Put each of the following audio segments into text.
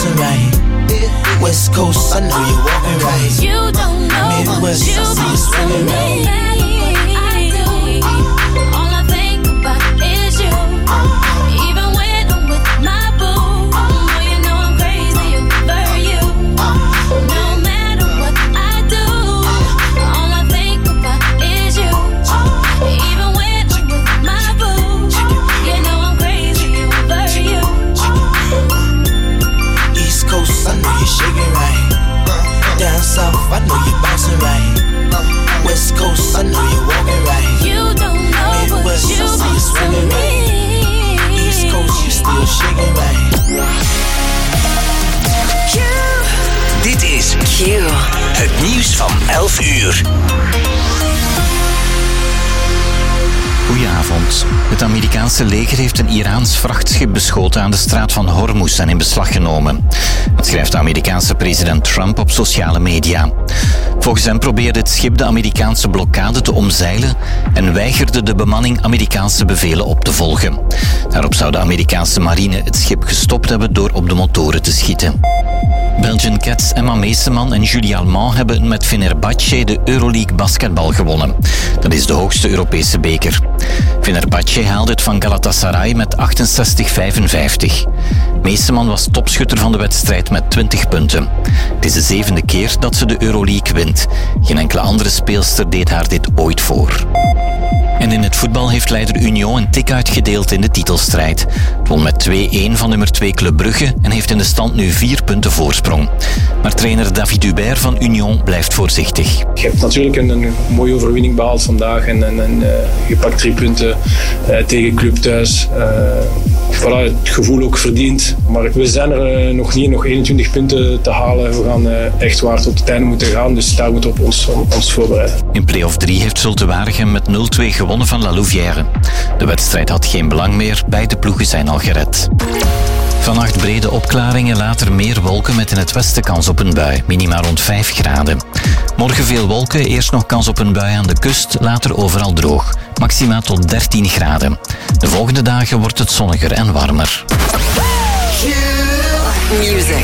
bouncing right. West Coast, I know you're walking right. You don't know Midwest, what you I see you swinging right. All I think about is you. Even when I'm with my boo, you know I'm crazy over you. No matter what I do, all I think about is you. Even when I'm with my boo, you know I'm crazy over you. East Coast, I know you're shaking right. Down south, I know you're bouncing right. West Coast, I know you're walking right. You don't know Midwest, what you I see you want swinging from right. me. East Coast, you still shaking right. Dit is Q. Het nieuws van 11 uur. Goedenavond. Het Amerikaanse leger heeft een Iraans vrachtschip beschoten aan de straat van Hormuz en in beslag genomen. Dat schrijft de Amerikaanse president Trump op sociale media. Volgens hem probeerde het schip de Amerikaanse blokkade te omzeilen en weigerde de bemanning Amerikaanse bevelen op te volgen. Daarop zou de Amerikaanse marine het schip gestopt hebben door op de motoren te schieten. Belgian Cats Emma Meeseman en Julie Allemand hebben met Fenerbahce de Euroleague basketbal gewonnen. Dat is de hoogste Europese beker. Fenerbahce haalde het van Galatasaray met 68-55. Meeseman was topschutter van de wedstrijd met 20 punten. Het is de 7e keer dat ze de Euroleague wint. Geen enkele andere speelster deed haar dit ooit voor. En in het voetbal heeft leider Union een tik uitgedeeld in de titelstrijd. Het won met 2-1 van nummer 2 Club Brugge en heeft in de stand nu 4 punten voorsprong. Maar trainer David Hubert van Union blijft voorzichtig. Je hebt natuurlijk een mooie overwinning behaald vandaag en je pakt 3 punten tegen Club thuis. Voilà, het gevoel ook verdiend. Maar we zijn er nog niet, nog 21 punten te halen. We gaan echt waar tot het einde moeten gaan, dus daar moeten we op ons voorbereiden. In play-off 3 heeft Zulte Waregem met 0-2 gewonnen van La Louvière. De wedstrijd had geen belang meer, beide ploegen zijn al gered. Vannacht brede opklaringen, later meer wolken met in het westen kans op een bui, minima rond 5 graden. Morgen veel wolken, eerst nog kans op een bui aan de kust, later overal droog. Maxima tot 13 graden. De volgende dagen wordt het zonniger en warmer. Music.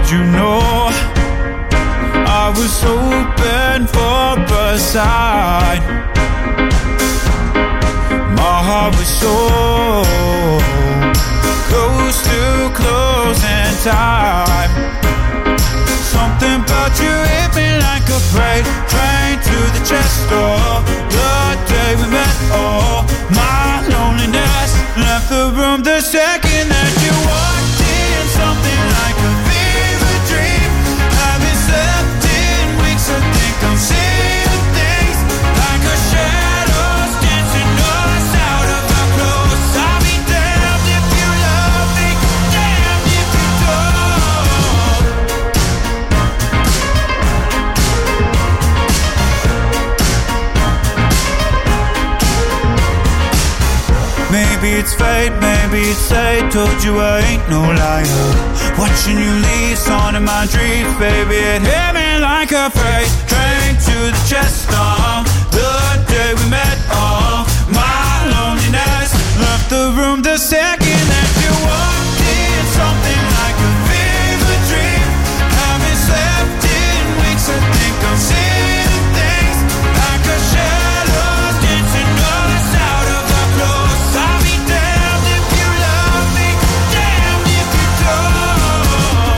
did you know I was hoping for a sign? My heart was so close to closing time. Something about you hit me like a freight train to the chest. Oh, the day we met, oh, my loneliness left the room the second that you walked in. Something like a fever dream. Haven't slept in weeks, I think I'm seeing things like a shadows dancing us out of our clothes. I'll be damned if you love me, damned if you don't. Maybe it's fate, maybe it's fate. Told you I ain't no liar. Watching you leave, on in my dreams, baby. It hit me like a freight train to the chest. The day we met, my loneliness left the room the second that you walked in. Something like a fever dream. Haven't slept in weeks, I think I'm seeing things like a shadows dancing us out of our clothes. I'll be damned if you love me, damned if you don't.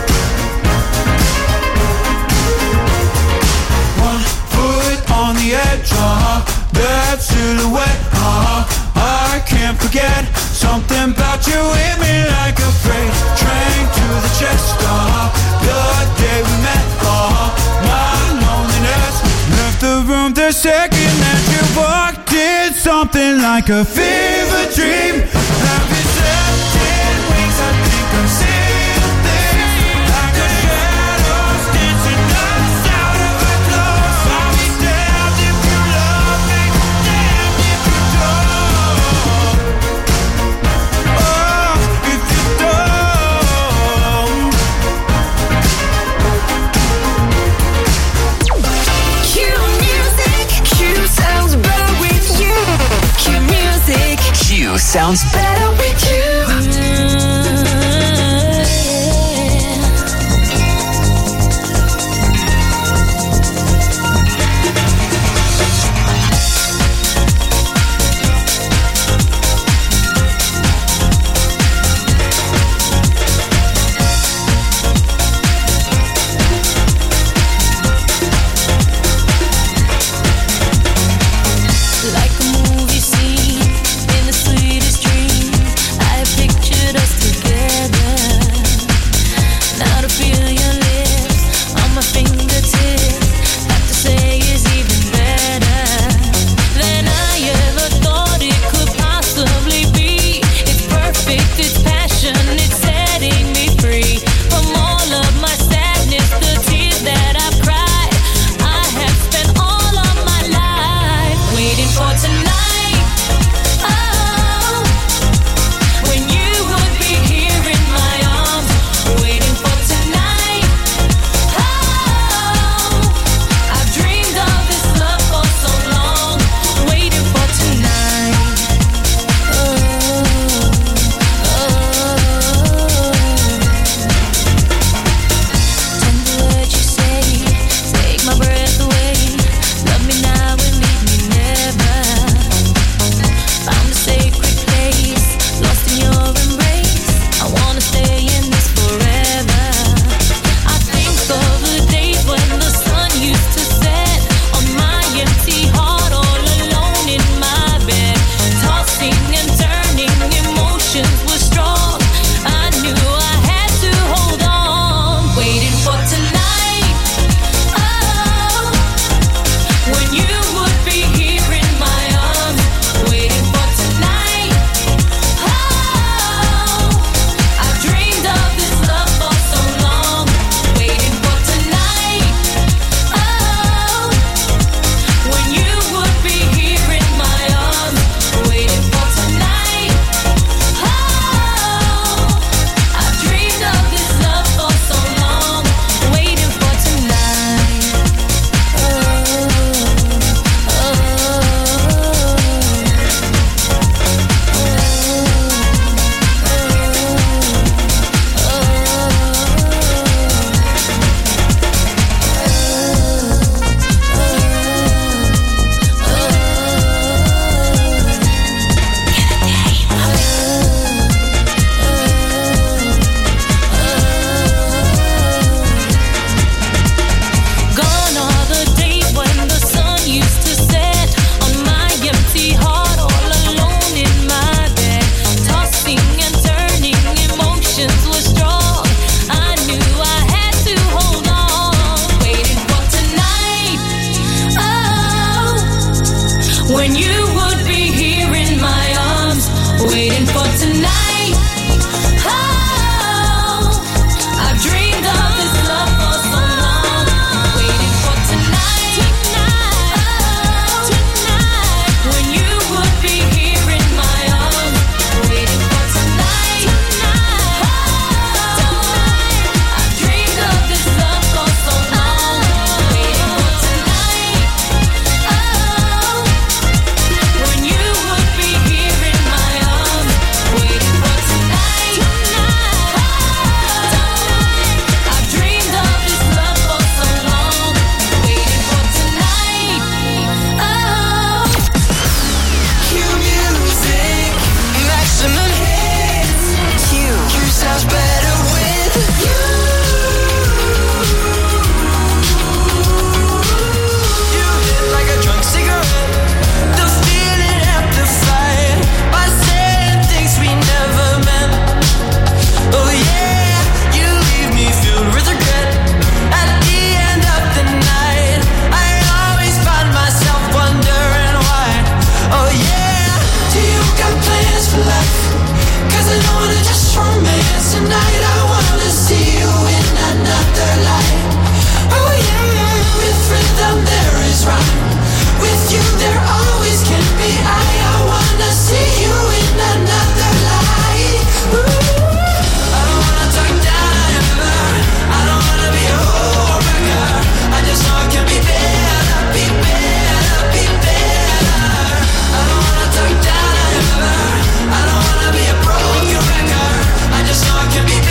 One foot on the edge, that silhouette, I can't forget. Something about you hit me like a freight train to the chest. The day we met, my loneliness left the room the second that you walked in. Something like a fever dream. Haven't slept in weeks, I think I'm seeing things like a shadows dancing us out of our clothes. I'll be damned if you love me, damned if you don't. Oh, if you don't. Cue music. Cue sounds better with you. Cue music. Q sounds Better with you. Like a movie scene in the sweetest dream. waiting for tonight. Oh, I've dreamed of this love for so long, waiting for tonight. Oh, tonight, when you would be here in my arms, waiting for tonight. Oh, I've dreamed of this love for so long, waiting for tonight. Oh, when you would be here in my arms, waiting for tonight. I've dreamed of this love for so long, waiting for tonight. Oh, Cue music, maximum hits. Cue sounds better with you. You hit like a drunk cigarette, the feeling amplified by saying things we never meant. Oh yeah, you leave me filled with regret. At the end of the night, I always find myself wondering why. Oh yeah, do you got plans for life? 'Cause I don't wanna just romance tonight. I wanna see you in another light. Oh yeah, with rhythm there is rhyme. With you there always can be I wanna see you in another light. I don't wanna talk down ever. I don't wanna be a homewrecker. I just know it can be better, be better, be better. I don't wanna talk down ever. I don't wanna be a broken record. I just know it can be better.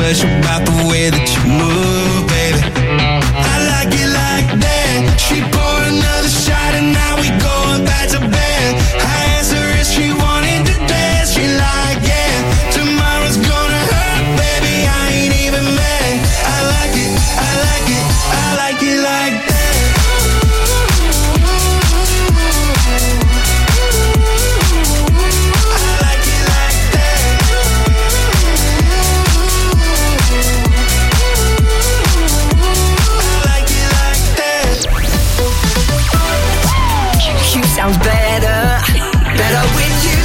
special about the way that you move, baby. I like it like that. She poured another shot and now we going back to bed. I asked her if she wanted to dance. She like, yeah, tomorrow's gonna hurt, baby. I ain't even mad. I like it, I like it, I like it like that. Sounds better with you.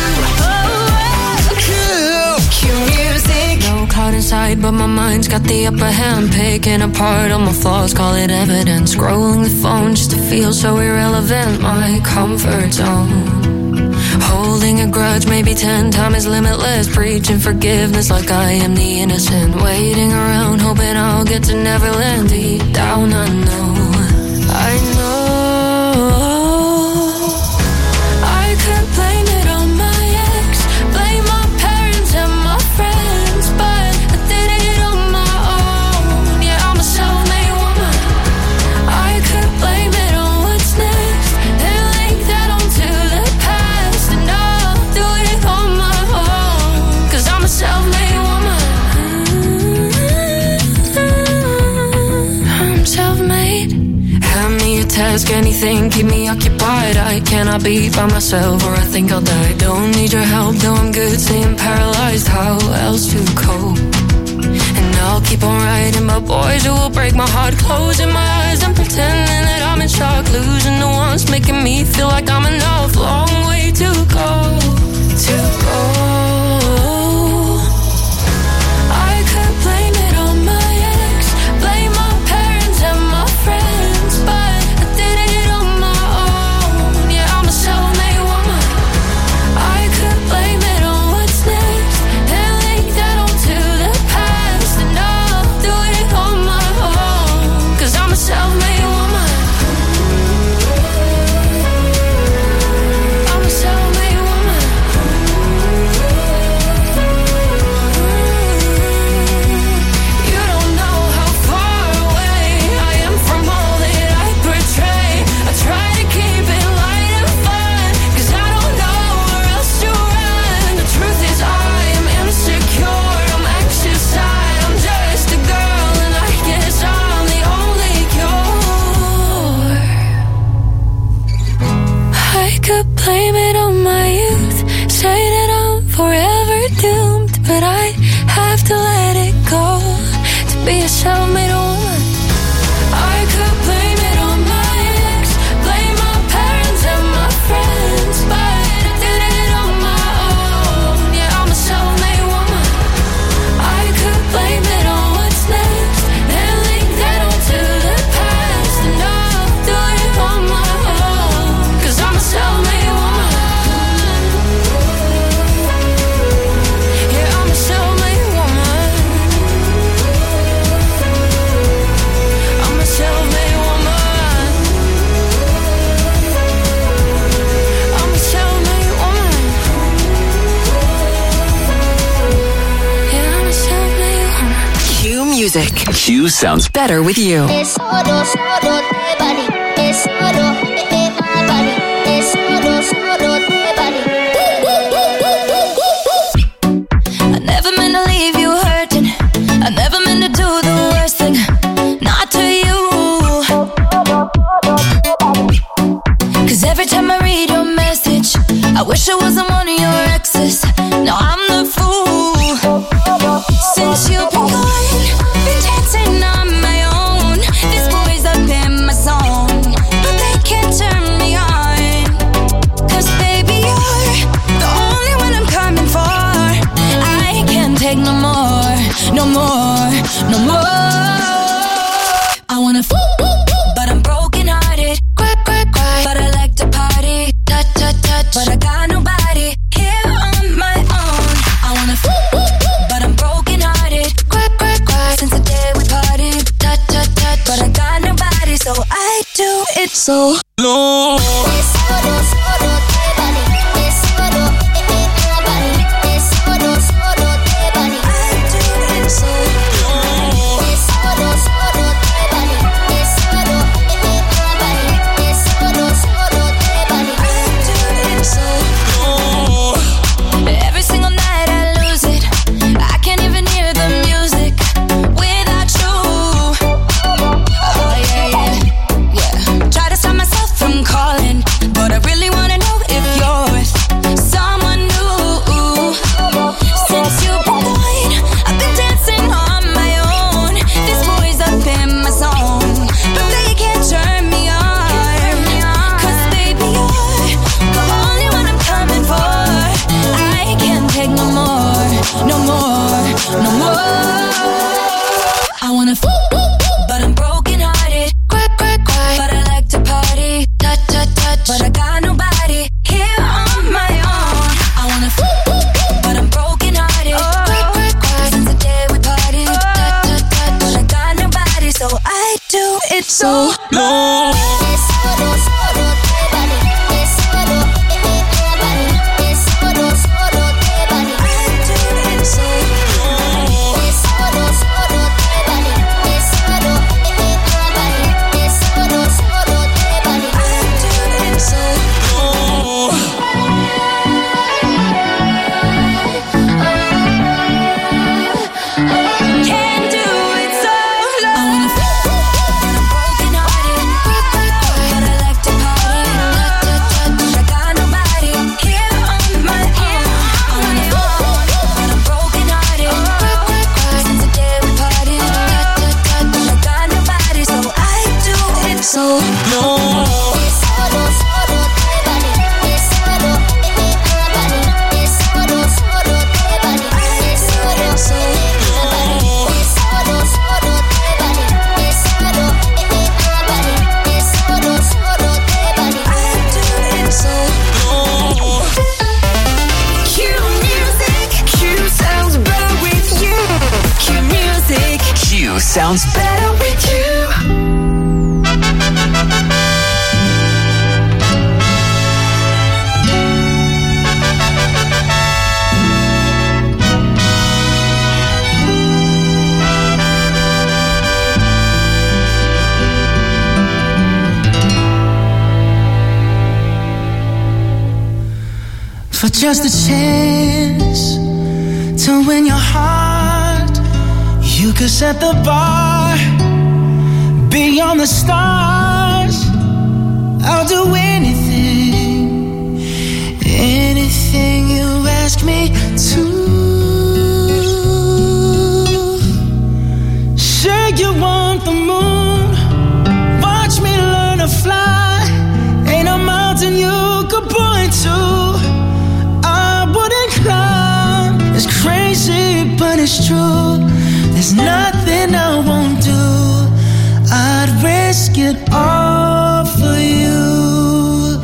Cue music. No cloud inside, but my mind's got the upper hand. Picking apart all my flaws, call it evidence. Scrolling the phone just to feel so irrelevant. My comfort zone. Holding a grudge, maybe 10 times limitless. Preaching forgiveness like I am the innocent. Waiting around, hoping I'll get to Neverland. Deep down I know blame it on my ex, blame my parents and my friends, but I did it on my own. Yeah, I'm a self-made woman. I could blame it on what's next and link that onto the past, and I'll do it on my own, 'cause I'm a self-made woman. I'm self-made. Hand me a task, anything, keep me occupied. I cannot be by myself or I think I'll die. Don't need your help, though I'm good, staying paralyzed. How else to cope? And I'll keep on writing about boys who will break my heart, closing my eyes and pretending that I'm in shock. Losing the ones making me feel like I'm enough. Long way to go, to go. I could blame it on my ex, blame my parents and my friends, but I did it on my own. Yeah, I'm a self-made woman. I could blame it on what's next and link that onto the past, and I'll do it on my own, 'cause I'm a self-made woman. I'm a self-made woman. You don't know how far away I am from all that I portray. I try to keep it light and fun, 'cause I don't know where else to run. The truth is I am insecure, I'm anxious, I'm just a girl, and I guess I'm the only cure. I could blame it on my youth, say that I'm forever doomed, but I have to let it go to be a self-made woman. I could blame it on my ex, blame my parents and my friends, but I did it on my own. Yeah, I'm a self-made woman. I could blame it on what's next and link that onto the past, and I'll do it on my own, 'cause I'm a self-made woman. Yeah, I'm a self-made woman. I'm a self-made woman. I'm a self-made woman. Yeah, I'm a self-made woman. Q Music. Q sounds better with you. Es oro, te body. Es oro, my body. Es oro, te body. I never meant to leave you hurting. I never meant to do the worst thing. Not to you. 'Cause every time I read your message, I wish I wasn't one of your exes. Now I'm the fool. Since you've been gone, been dancing on my own. These boys up in my zone, but they can't turn me on. 'Cause baby, you're the only one I'm coming for. I can't take no more, no more, no more. I wanna but I'm broken hearted. Cry, cry, cry, but I like to party. Touch, touch, touch, but I got nobody here on my own. I wanna but I'm broken hearted. Cry, cry, cry, since the day we parted. Touch, touch, touch, but I got nobody, so I do it so low. Es oro, te body. Es oro, my body. Es oro, te body. I do it so so long. Sounds better with you. For just a chance to win your heart, you could set the bar beyond the stars. I'll do anything, anything you ask me to. Say you want the moon, watch me learn to fly. Ain't a mountain you could point to I wouldn't climb. It's crazy, but it's true. There's nothing I won't do. I'd risk it all for you.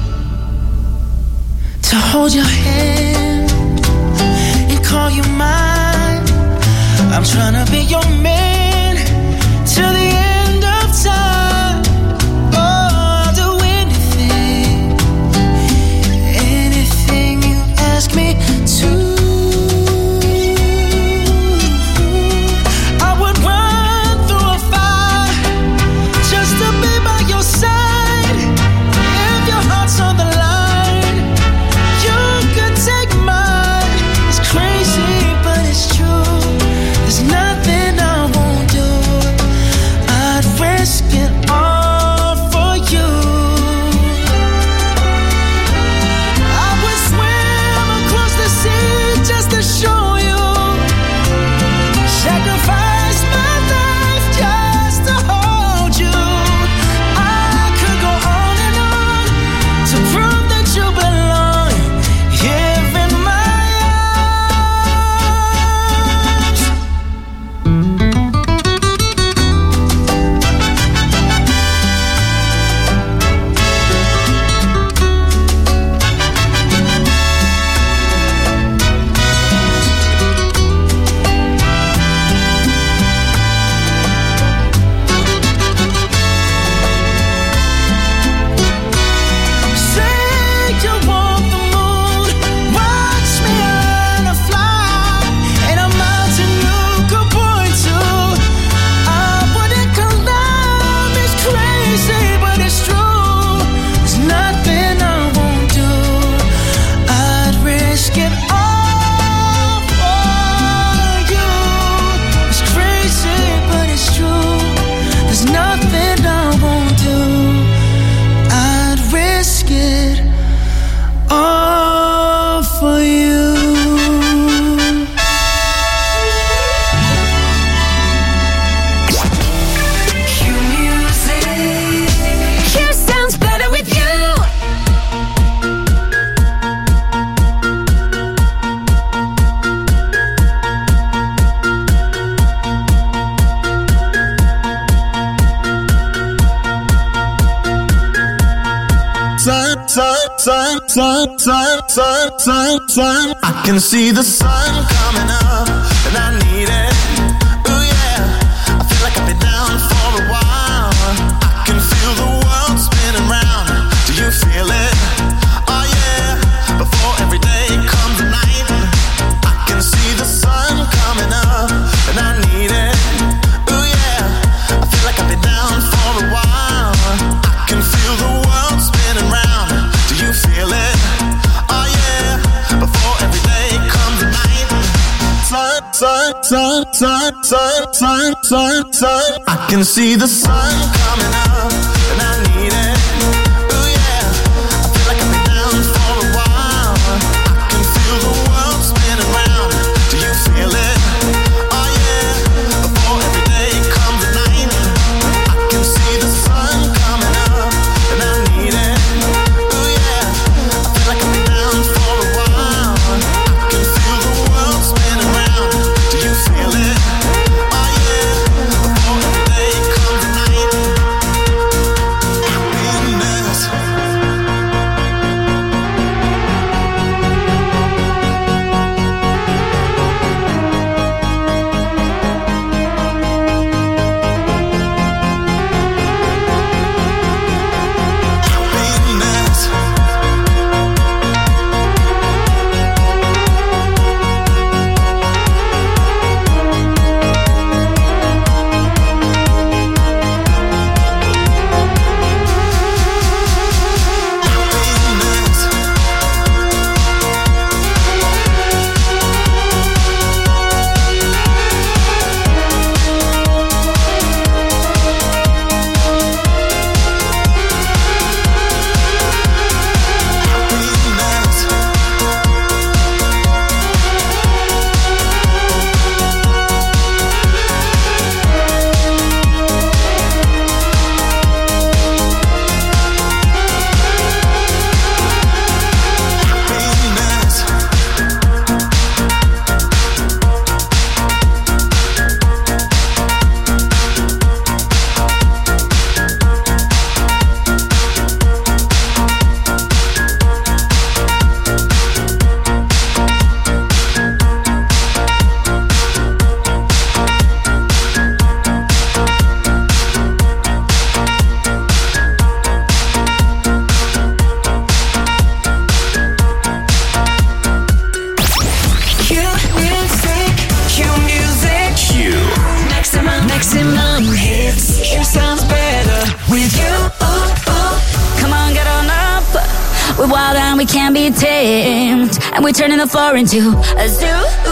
To hold your hand and call you mine. I'm trying to be your man till the end of time. Oh, I'll do anything, anything you ask me to. Sun. I can see the sun coming up, and I need it. Ooh yeah, I feel like I've been down for a while. sun. I can see the sun coming up, and I need it. Ooh yeah, I feel like I've been down for a while. I can feel the world spinning round. Do you feel it? Oh yeah, before every day comes at night. I can see the sun coming up, and I need it. Ooh yeah, I feel like I've been down for a while. I can feel the world spinning round. Do you feel it? Oh yeah, before every day comes at night. Happiness. Happiness. Happiness. Happiness. Happiness. Q maximum hits. Q sounds better with you. Come on, get on up. We're wild and we can't be tamed. And we're turning the floor into a zoo.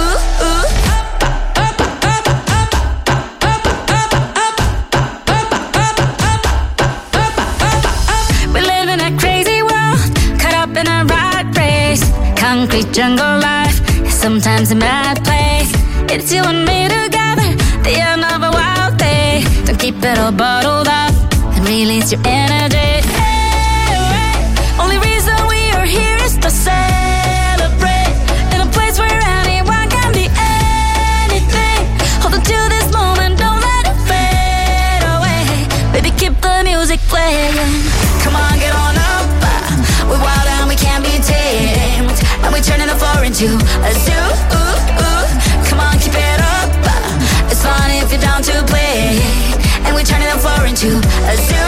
We live in a crazy world, caught up in a rat race. Concrete jungle life, sometimes a mad place. It's you and me together, the end of a wild day. Don't keep it all bottled up and release your energy. Hey, only reason we are here is to celebrate. In a place where anyone can be anything. Hold on to this moment, don't let it fade away. Baby, keep the music playing. Come on, get on up. We're wild and we can't be tamed. And we're turning the floor into a zoo. Come on, keep it up. It's fun if you're down to play. And we're turning the floor into a zoo.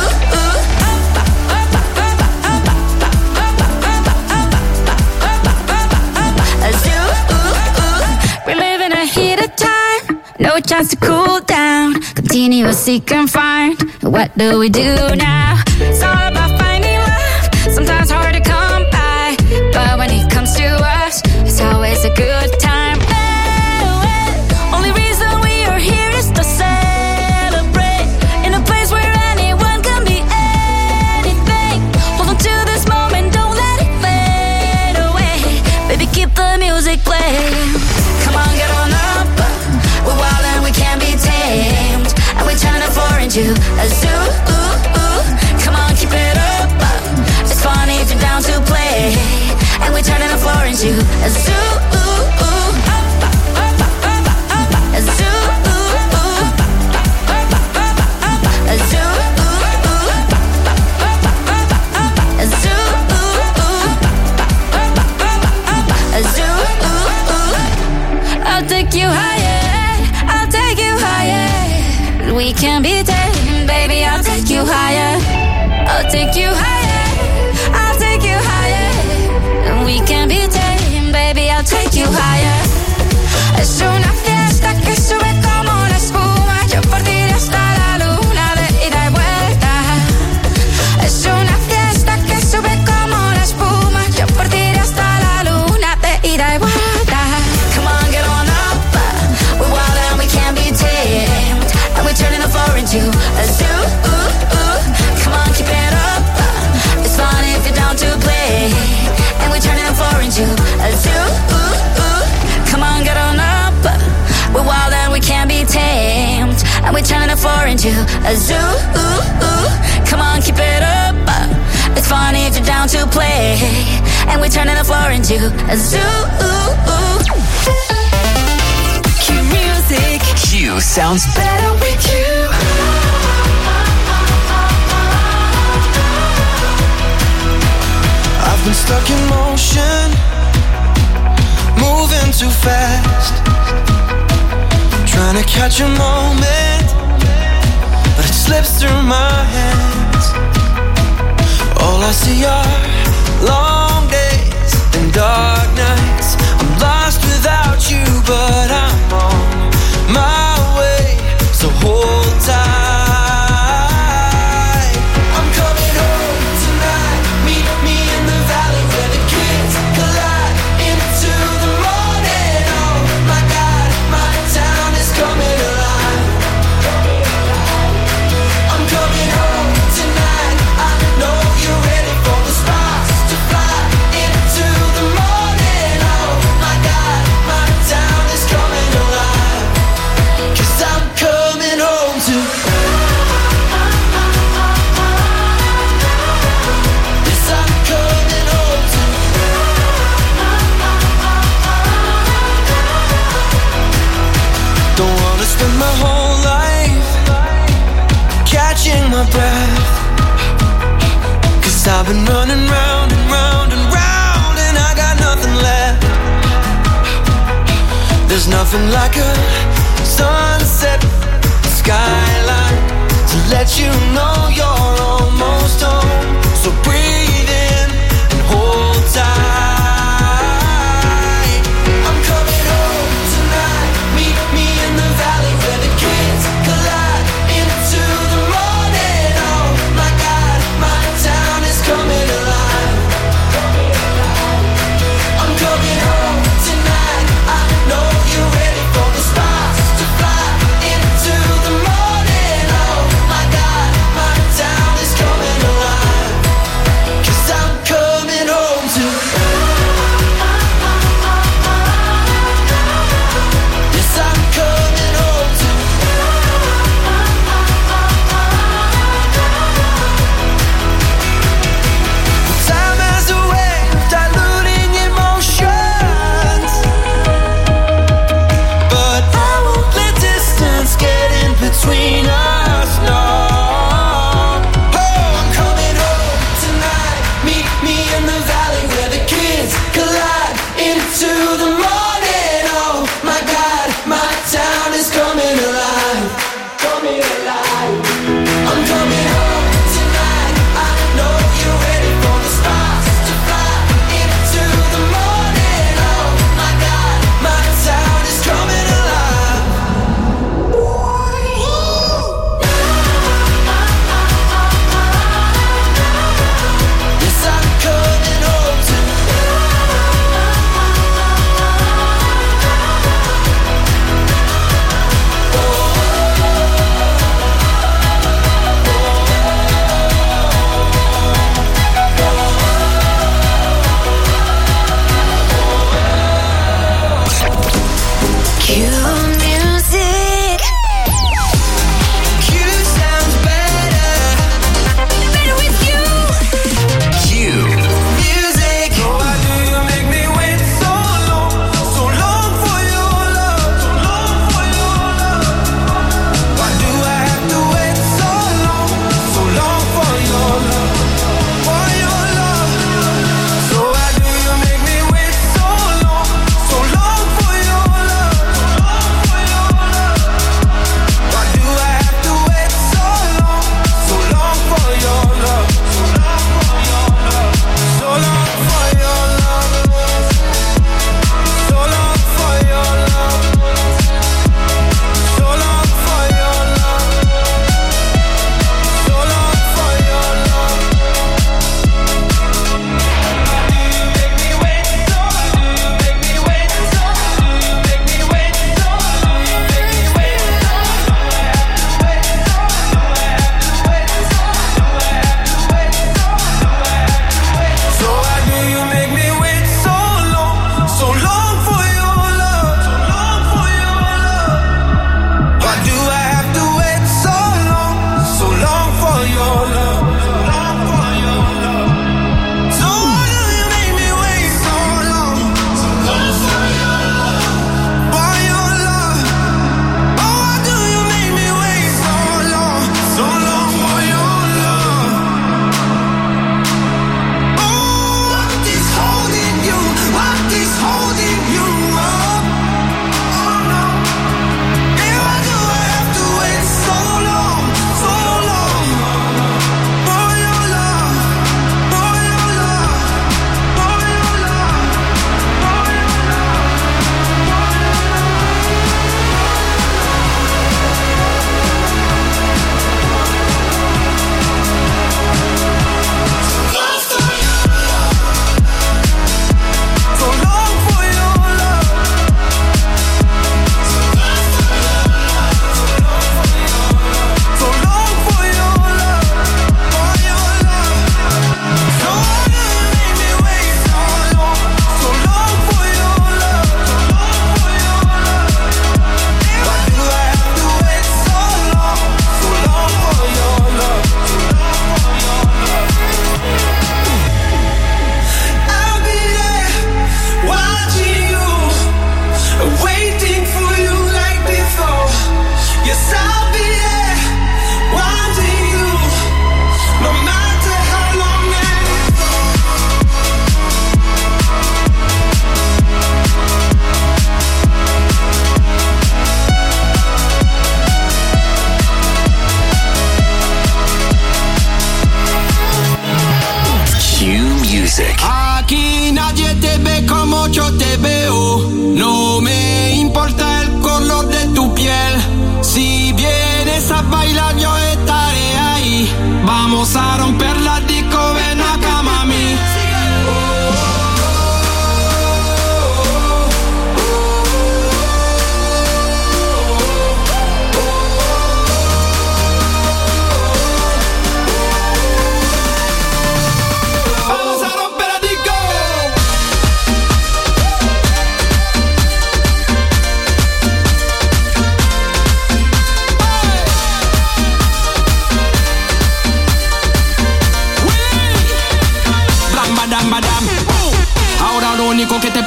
A zoo. We live in a heated time, no chance to cool down. Continuously confined. What do we do now? It's all about finding love. Sometimes hard to come by, but when it comes to us, it's always a good time. Only reason we are here is to celebrate. In a place where anyone can be anything. Hold on to this moment, don't let it fade away. Baby, keep the music playing. Come on, get on up. We're wild and we can't be tamed. And we're turning the floor into a zoo. Come on, keep it up. It's fun if you're down to play. And we're turning the floor into a zoo. A zoo. A zoo. A zoo. A zoo. I'll take you higher. I'll take you higher. We can be tamed, baby. I'll take you higher. I'll take you higher. I'll take you higher. We can be tamed, baby. I'll take you higher. Es una fiesta que sube como la espuma. Yo por ti hasta la luna de ida y vuelta. Es una fiesta que sube como la espuma. Yo por ti hasta la luna de ida y vuelta. Come on, get on up. a zoo. Come on, get on up. We're wild and we can't be tamed, and we're turning the floor into a zoo. Come on, keep it up. It's fun if you're down to play, and we're turning the floor into a zoo. Q music. Q sounds Better with you. I've been stuck in motion, moving too fast, trying to catch a moment, but it slips through my hands. All I see are long days and dark nights. I'm lost without you, but I'm on my way, so hold tight. I'm coming home tonight. Meet me in the valley where the kids collide into the morning. Oh my God, my town is coming alive. I'm coming home tonight. I know you're ready for the sparks to fly into the morning. Oh my God, my town is coming alive. 'Cause I'm coming home to. Yes, I'm coming home to. Don't wanna spend my whole life catching my breath, 'cause I've been running round and round and round, and I got nothing left. There's nothing like a sunset skyline to let you know you're almost home. So breathe in and hold tight. I'm coming home tonight. Meet me in the valley where the kids collide into the morning. Oh my God, my town is coming alive. I'm coming home tonight. I know you're ready for the sparks to fly into the morning. Oh my God, my town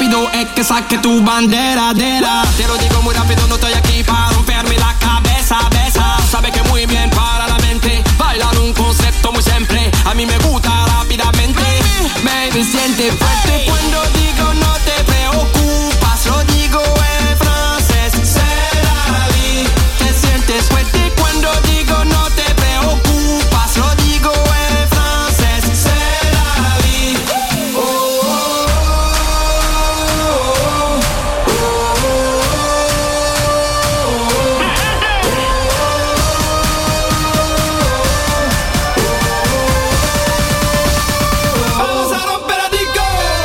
oído es que saque tu bandera, te lo digo muy rápido, no estoy aquí para romperme la cabeza, besa. Sabe que muy bien para la mente, bailar un concepto muy simple. A mí me gusta rápidamente, baby, siente fuerte cuando digo no te preocupas, lo digo en francés, c'est la vie. Te sientes fuerte cuando digo no te preocupas, lo digo en francés, c'est la vie. Oh, oh, vamos a romper la disco.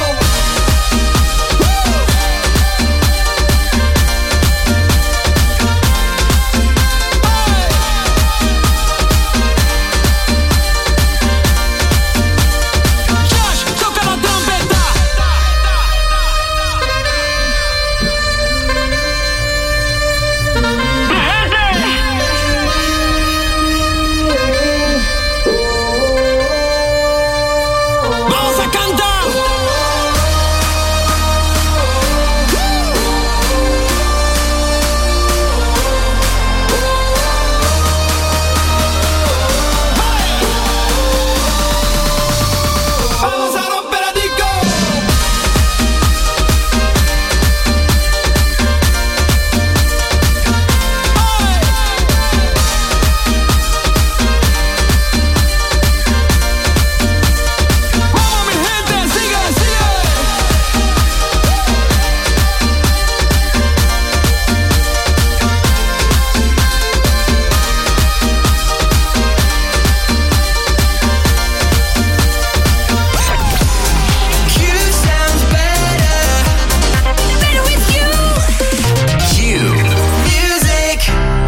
Josh, toca la trompeta. Vamos a cantar. Vamos a romper la disco. Vamos, mi gente, sigue, sigue. Q sounds better. Better with you. Q. Music.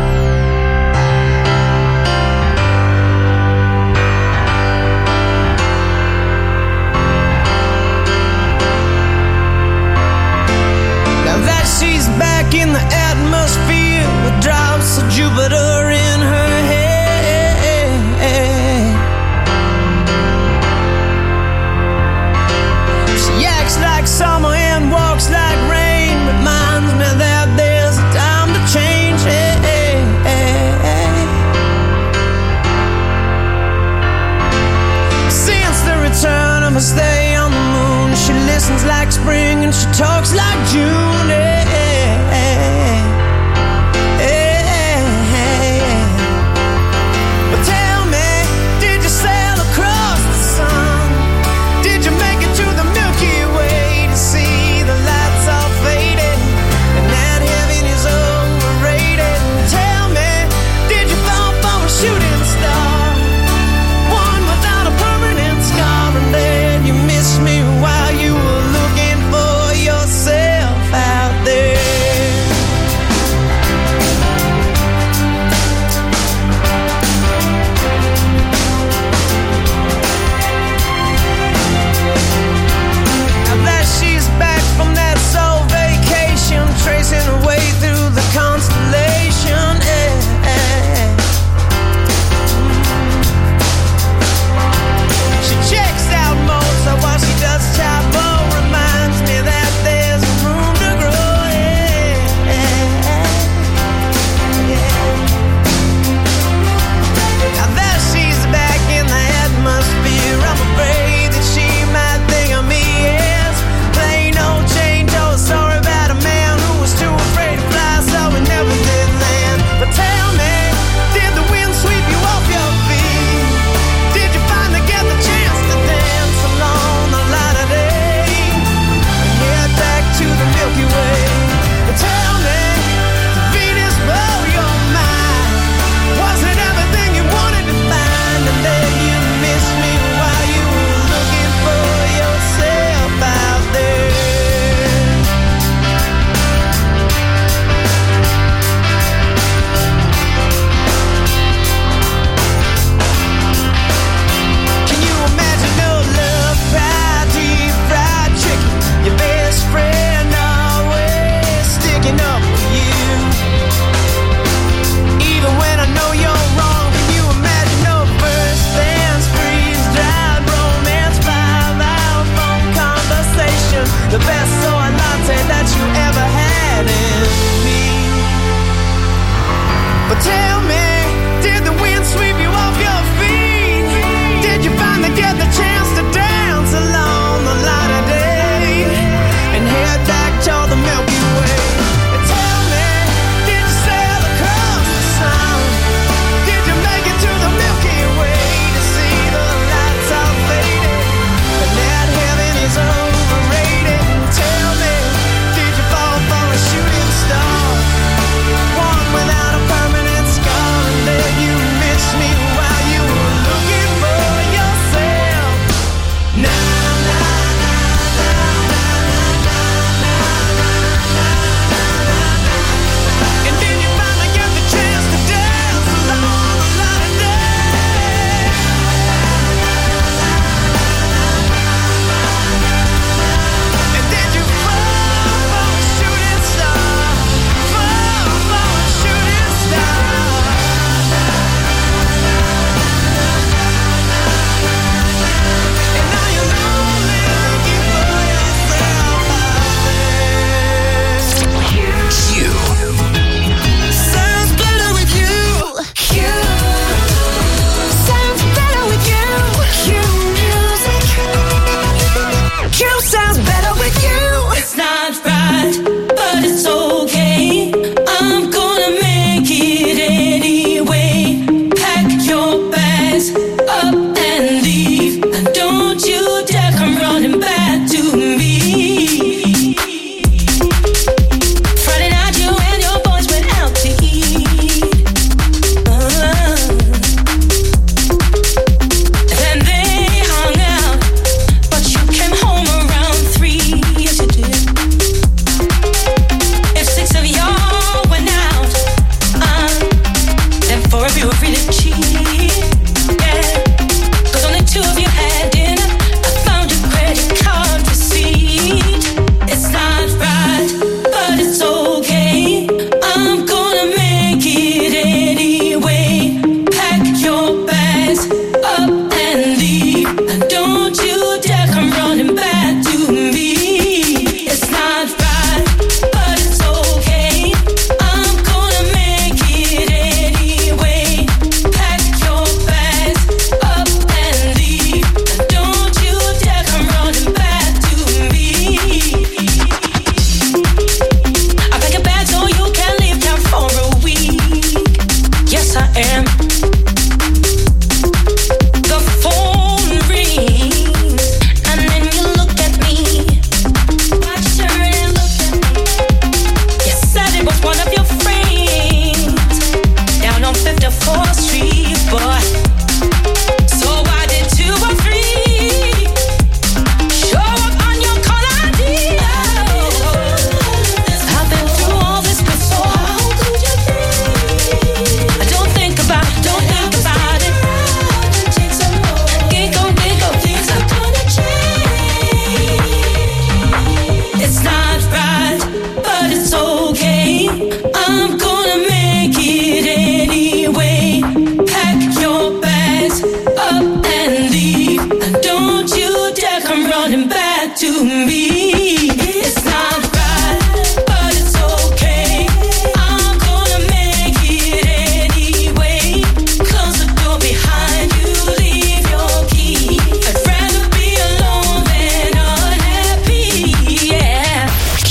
Now that she's back in the atmosphere with drops of Jupiter in her head. She acts like summer and walks like rain. Reminds me that there's a time to change. Since the return of her stay on the moon, she listens like spring and she talks like June.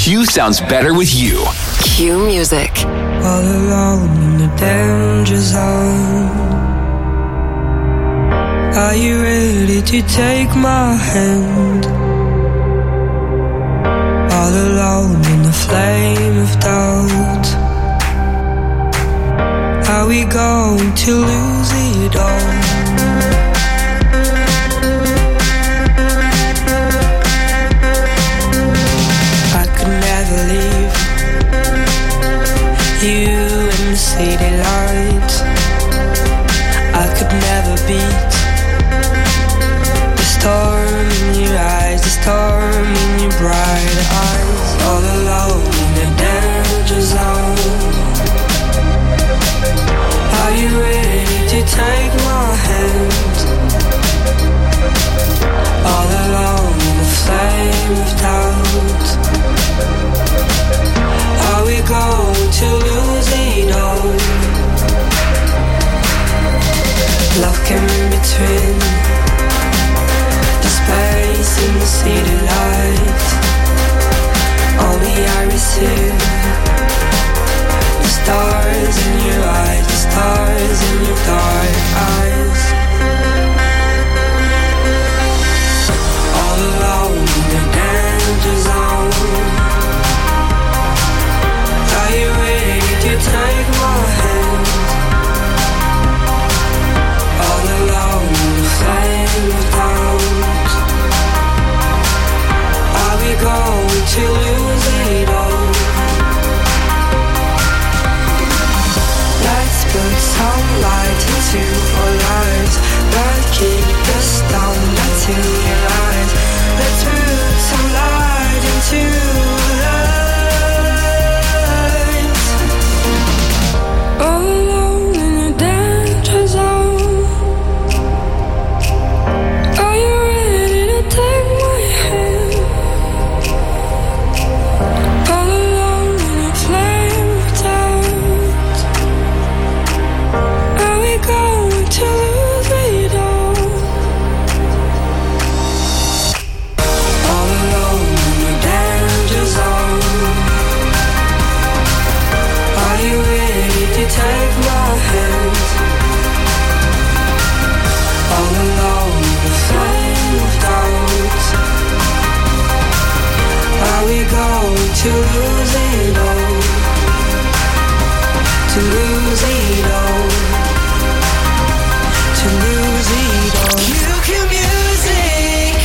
Q sounds better with you. Q Music. All alone in the danger zone. Are you ready to take my hand? All alone in the flame of doubt. Are we going to lose it all? I could never leave you in the city lights. I could never beat the storm in your eyes, the storm in your bright eyes. All alone in the danger zone. Are you ready to take my hand? All alone in the flame of doubt. Are we going to lose it all? Love came in between the space and the city light. Only I receive the stars in your eyes, the stars in your dark eyes. All alone in the danger zone. Are you ready to take my hand? All alone in the flame of doubt. Are we going to lose it all? Let's put some light into our lives. Let's keep us down, let's in your eyes. Let's put some light into lives. All alone in the danger zone. Are you ready to take my hand? All alone in the flame of doubt. Are we going to lose it all? All alone in the danger zone. Are you ready to take my hand? All alone in the flame of doubt. Are we going to lose it all? To lose it all. To lose it all. QQ Music.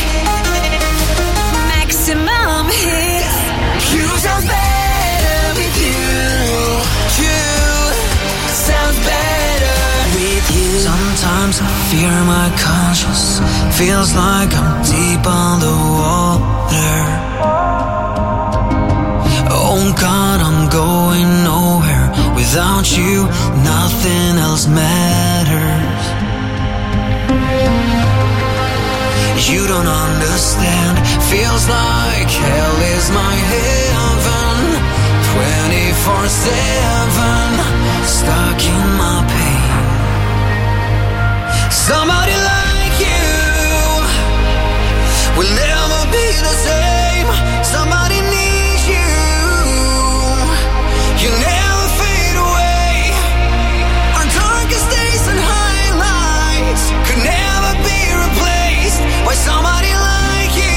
Maximum hits. Q sounds better with you. Q sounds better with you. Sometimes I fear my conscience. Feels like I'm deep underwater. Oh God, I'm going nowhere. Without you, nothing else matters. You don't understand. Feels like hell is my heaven. 24/7, stuck in my pain. Somebody like you will never be the same. Somebody needs you. You never fade away. Our darkest days and highlights could never be replaced by somebody like you.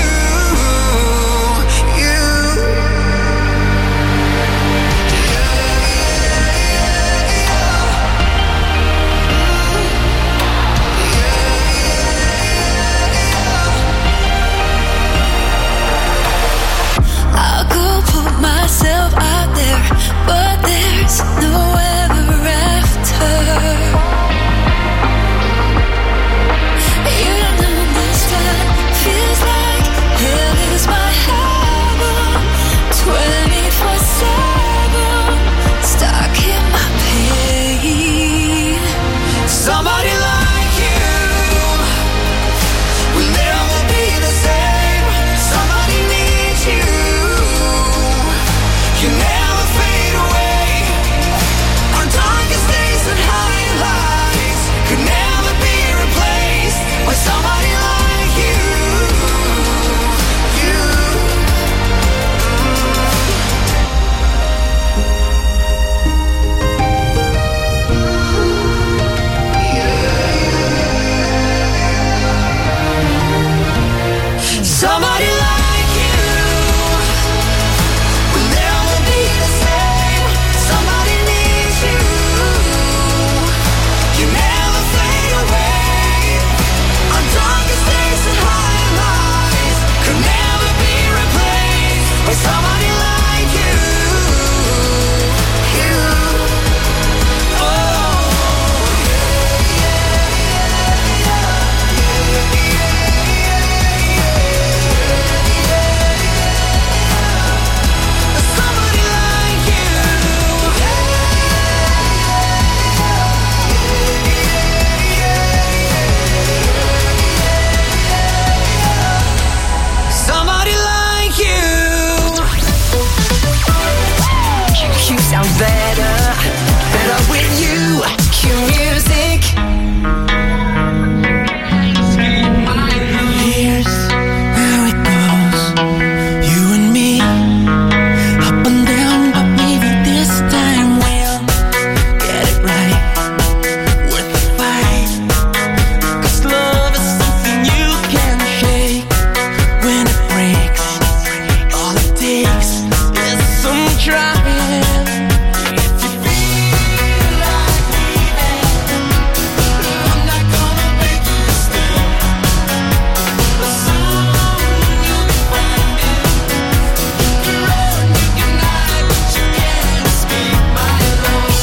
sound better, better with you. Cue music. Here's how it goes. You and me, up and down, but maybe this time we'll get it right. Worth the fight. 'Cause love is something you can shake. When it breaks, all it takes is some trying. If you feel like leaving, I'm not gonna make you stay. But soon you'll be finding you can run, you can hide, but you can't escape my love.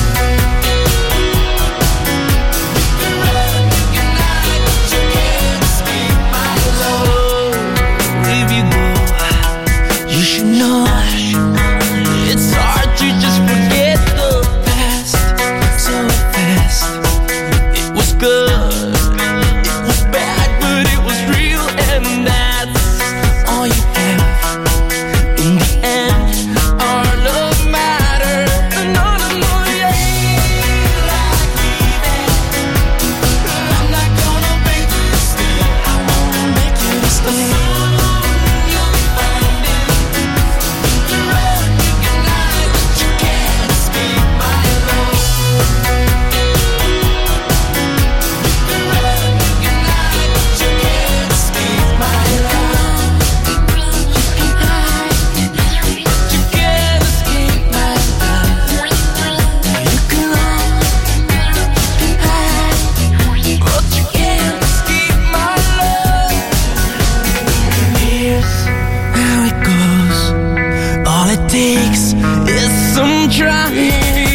You can run, you can hide, but you can't escape my love. If you go, you should know it's hard to just forget the past so fast. It was good, it was bad, but it was real, and that's all you have. In the end, our love mattered. No, yeah. Like leaving, I'm not gonna make you stay. I won't make you stay. You'll be finding you can run, you can hide, but you can't escape my love. You can run, you can hide, but you can't escape my love. You can hide, but you can't escape my love. You can run, hide, but you can't escape my love. Here's how it goes. All it takes is some trying.